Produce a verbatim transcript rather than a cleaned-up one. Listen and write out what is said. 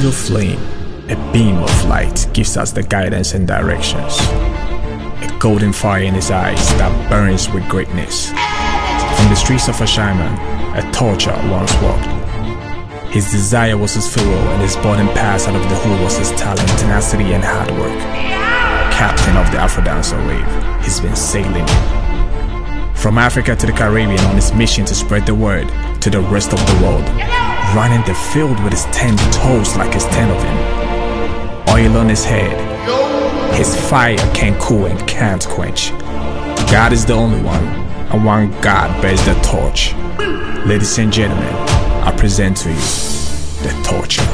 single flame, a beam of light, gives us the guidance and directions. A golden fire in his eyes that burns with greatness. From the streets of Ashaiman, a torcher once walked. His desire was his fuel, and his burning pass out of the hole was his talent, tenacity, and hard work. Captain of the Afro-Dancer wave, he's been sailing from Africa to the Caribbean on his mission to spread the word to the rest of the world. Running the field with his ten toes like his ten of him. Oil on his head, his fire can't cool and can't quench. God is the only one, and one God bears the torch. Ladies and gentlemen, I present to you the Torture.